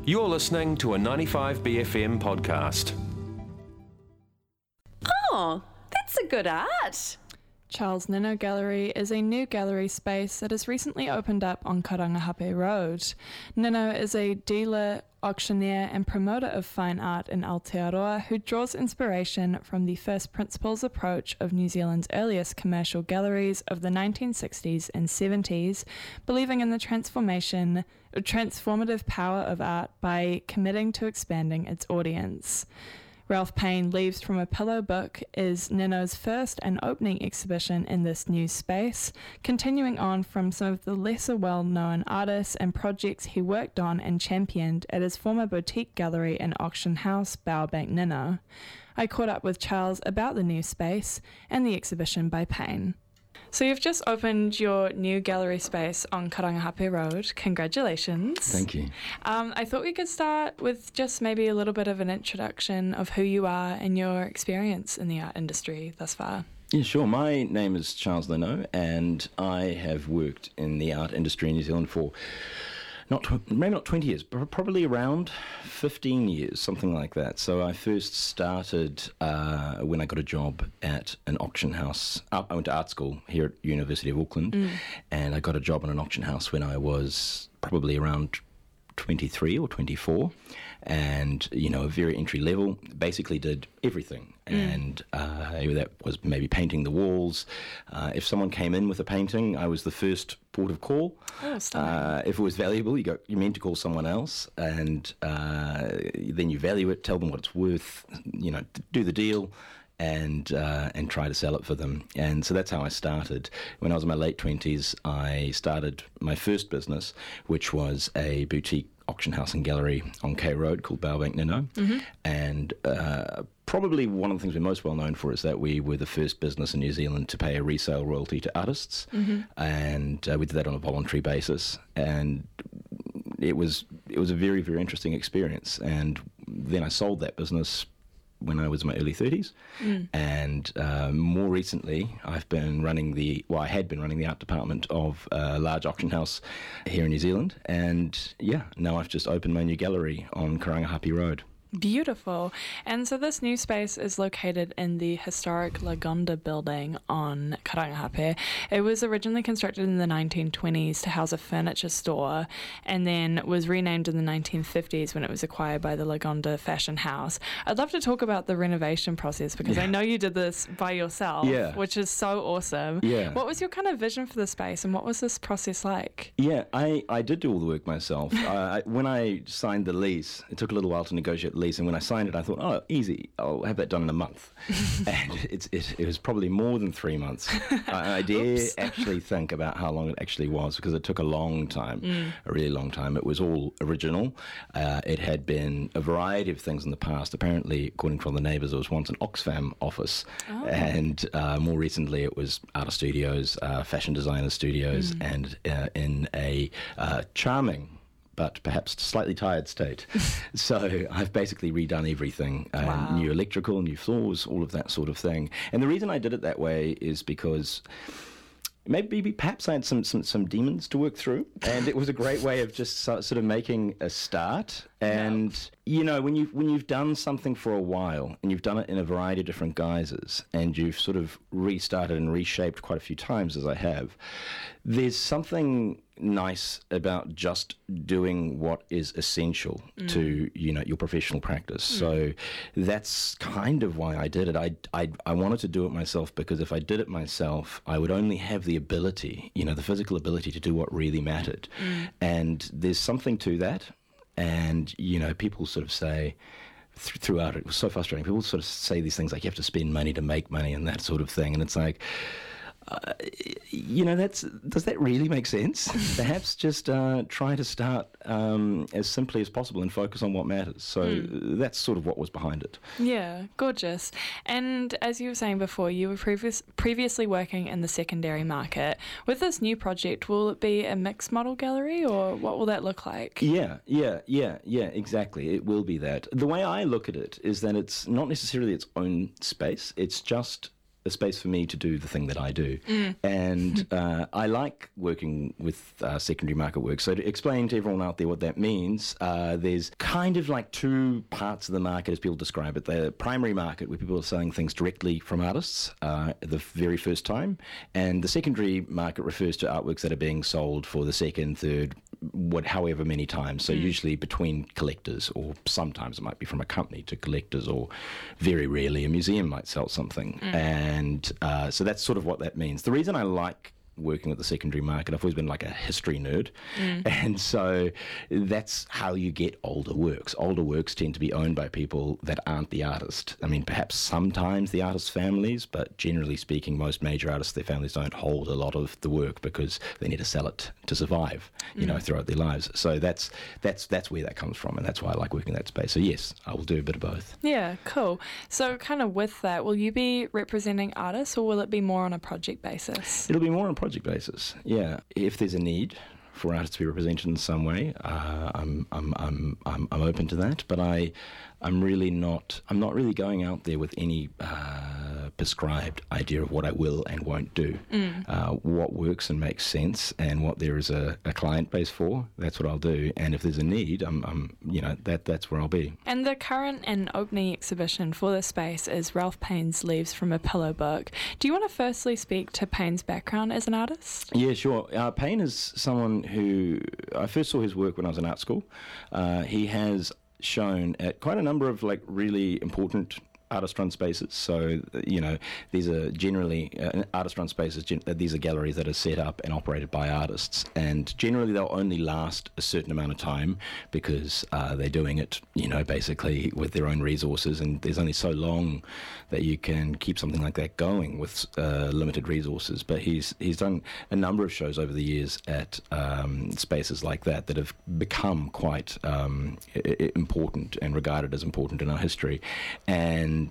You're listening to a 95BFM podcast. Oh, that's a good art. Charles Nino Gallery is a new gallery space that has recently opened up on Karangahape Road. Nino is a dealer, auctioneer and promoter of fine art in Aotearoa who draws inspiration from the first principles approach of New Zealand's earliest commercial galleries of the 1960s and 70s, believing in the transformative power of art by committing to expanding its audience. Ralph Payne Leaves from a Pillow book is Nino's first and opening exhibition in this new space, continuing on from some of the lesser well-known artists and projects he worked on and championed at his former boutique gallery and auction house, Bowerbank Nino. I caught up with Charles about the new space and the exhibition by Payne. So you've just opened your new gallery space on Karangahape Road. Congratulations. Thank you. I thought we could start with just maybe a little bit of an introduction of who you are and your experience in the art industry thus far. Yeah, sure. My name is Charles Leno, and I have worked in the art industry in New Zealand for maybe not 20 years, but probably around 15 years, something like that. So I first started when I got a job at an auction house. I went to art school here at University of Auckland, and I got a job in an auction house when I was probably around 23 or 24, and a very entry level, basically did everything. And that was maybe painting the walls. If someone came in with a painting, I was the first port of call. If it was valuable, you meant to call someone else, and then you value it, tell them what it's worth, do the deal, and try to sell it for them. And so that's how I started. When I was in my late 20s, I started my first business, which was a boutique auction house and gallery on K Road called Bowerbank Nino. And probably one of the things we're most well known for is that we were the first business in New Zealand to pay a resale royalty to artists. And we did that on a voluntary basis. And it was a very, very interesting experience. And then I sold that business when I was in my early 30s, and more recently I had been running the art department of a large auction house here in New Zealand, and now I've just opened my new gallery on Karangahape Road. Beautiful. And so this new space is located in the historic Lagonda building on Karangahape. It was originally constructed in the 1920s to house a furniture store, and then was renamed in the 1950s when it was acquired by the Lagonda Fashion House. I'd love to talk about the renovation process because I know you did this by yourself, which is so awesome. What was your kind of vision for the space, and what was this process like? I did do all the work myself. When I signed the lease, it took a little while to negotiate the lease, and when I signed it I thought, oh, easy, I'll have that done in a month. And it was probably more than 3 months. I dare actually think about how long it actually was, because it took a long time, a really long time. It was all original. It had been a variety of things in the past. Apparently, according to all the neighbours, it was once an Oxfam office, and more recently it was artist studios, fashion designer studios, and in a charming but perhaps slightly tired state. So I've basically redone everything. New electrical, new floors, all of that sort of thing. And the reason I did it that way is because perhaps I had some demons to work through, and it was a great way of just sort of making a start. And when you've done something for a while, and you've done it in a variety of different guises, and you've sort of restarted and reshaped quite a few times, as I have, there's something nice about just doing what is essential to your professional practice. So that's kind of why I did it. I wanted to do it myself, because if I did it myself, I would only have the ability, the physical ability to do what really mattered. And there's something to that. And people sort of say throughout it was so frustrating. People sort of say these things like you have to spend money to make money and that sort of thing, and it's like, does that really make sense? Perhaps just try to start as simply as possible and focus on what matters. So that's sort of what was behind it. Yeah, gorgeous. And as you were saying before, you were previously working in the secondary market. With this new project, will it be a mixed model gallery, or what will that look like? Yeah, exactly. It will be that. The way I look at it is that it's not necessarily its own space. It's just a space for me to do the thing that I do. And I like working with secondary market work. So to explain to everyone out there what that means, there's kind of like two parts of the market as people describe it. The primary market, where people are selling things directly from artists the very first time, and the secondary market refers to artworks that are being sold for the second, third, however many times. So usually between collectors, or sometimes it might be from a company to collectors, or very rarely a museum might sell something. And so that's sort of what that means. The reason I like working with the secondary market, I've always been like a history nerd, and so that's how you get older works. Older works tend to be owned by people that aren't the artist. I mean, perhaps sometimes the artist's families, but generally speaking, most major artists, their families don't hold a lot of the work because they need to sell it to survive, you know, throughout their lives. So that's where that comes from, and that's why I like working in that space. So yes, I will do a bit of both. Yeah, cool. So kind of with that, will you be representing artists, or will it be more on a project basis? It'll be more on a project basis, yeah. If there's a need for artists to be represented in some way, I'm open to that. But I'm not really going out there with any prescribed idea of what I will and won't do. What works and makes sense, and what there is a client base for, that's what I'll do. And if there's a need, that's where I'll be. And the current and opening exhibition for this space is Ralph Payne's Leaves from a Pillow Book. Do you want to firstly speak to Payne's background as an artist? Yeah, sure. Payne is someone who I first saw his work when I was in art school. He has shown at quite a number of like really important artist-run spaces. So, these are generally artist-run spaces. These are galleries that are set up and operated by artists, and generally they'll only last a certain amount of time because they're doing it, basically with their own resources, and there's only so long that you can keep something like that going with limited resources. But he's done a number of shows over the years at spaces like that have become quite important and regarded as important in our history. And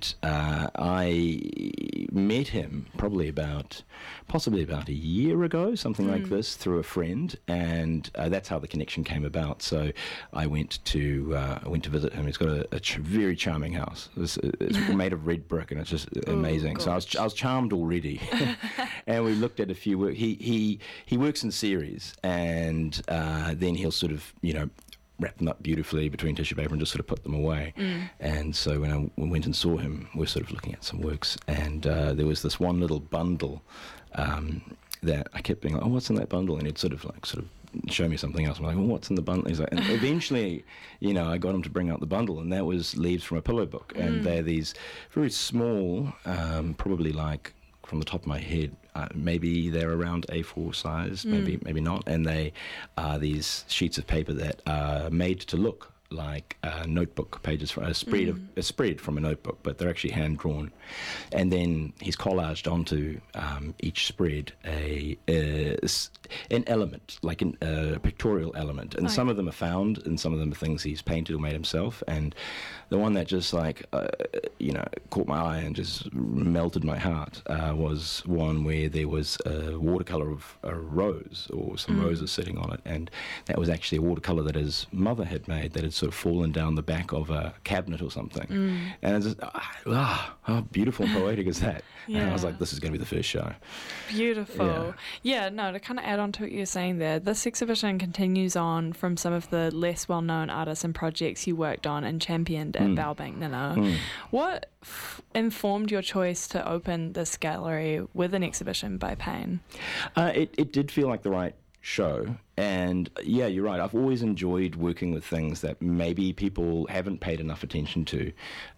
I met him possibly about a year ago, something like this, through a friend, and that's how the connection came about. So I went to visit him. He's got a very charming house. It's made of red brick, and it's just amazing. So I was charmed already, and we looked at a few work. He works in series, and then he'll sort of wrap them up beautifully between tissue paper and just sort of put them away. And so when I went and saw him, we were sort of looking at some works, and there was this one little bundle that I kept being like, oh, what's in that bundle? And he'd sort of show me something else. I'm like, well, what's in the bundle? He's like, and eventually, I got him to bring out the bundle, and that was Leaves from a Pillow Book. And they're these very small, probably like, from the top of my head, maybe they're around A4 size, maybe not, and they are these sheets of paper that are made to look like notebook pages, for a spread from a notebook, but they're actually hand drawn. And then he's collaged onto each spread an element, like a pictorial element, and some of them are found, and some of them are things he's painted or made himself. And the one that just caught my eye and just melted my heart was one where there was a watercolor of a rose, or some roses sitting on it, and that was actually a watercolor that his mother had made, that had sort of fallen down the back of a cabinet or something. And it's just, how beautiful and poetic is that? And I was like, this is going to be the first show. Beautiful. To kind of add on to what you're saying there, this exhibition continues on from some of the less well-known artists and projects you worked on and championed at Bellbank Nino. What informed your choice to open this gallery with an exhibition by Payne? It did feel like the right show, and yeah, you're right, I've always enjoyed working with things that maybe people haven't paid enough attention to.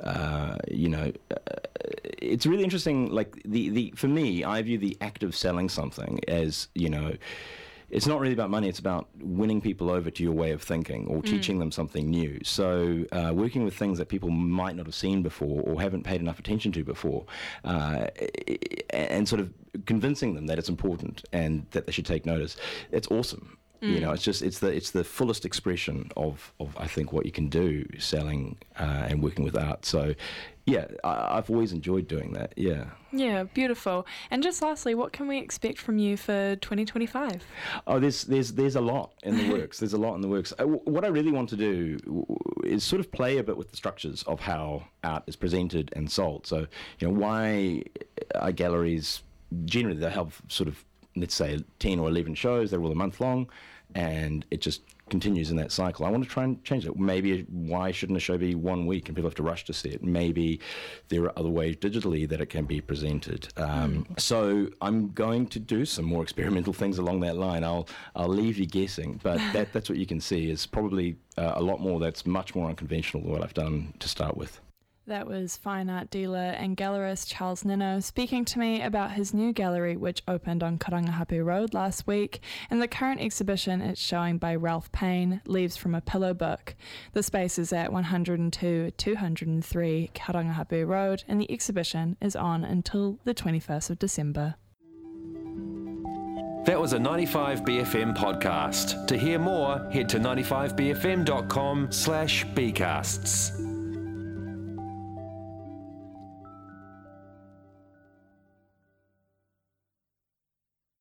It's really interesting, like for me, I view the act of selling something as, it's not really about money, it's about winning people over to your way of thinking, or teaching them something new. So working with things that people might not have seen before or haven't paid enough attention to before, and sort of convincing them that it's important and that they should take notice, it's awesome. It's the fullest expression of I think what you can do selling and working with art. So yeah, I've always enjoyed doing that. Yeah, beautiful. And just lastly, what can we expect from you for 2025? Oh, there's a lot in the works. There's a lot in the works. What I really want to do is sort of play a bit with the structures of how art is presented and sold. So, why our galleries, generally they have sort of, let's say, 10 or 11 shows. They're all a month long, and it just continues in that cycle. I want to try and change it. Maybe why shouldn't a show be 1 week and people have to rush to see it? Maybe there are other ways digitally that it can be presented. So I'm going to do some more experimental things along that line. I'll leave you guessing, but that's what you can see is probably a lot more that's much more unconventional than what I've done to start with. That was fine art dealer and gallerist Charles Nino speaking to me about his new gallery, which opened on Karangahape Road last week, and the current exhibition it's showing by Ralph Payne, Leaves from a Pillow Book. The space is at 102-203 Karangahape Road, and the exhibition is on until the 21st of December. That was a 95BFM podcast. To hear more, head to 95bfm.com/bcasts.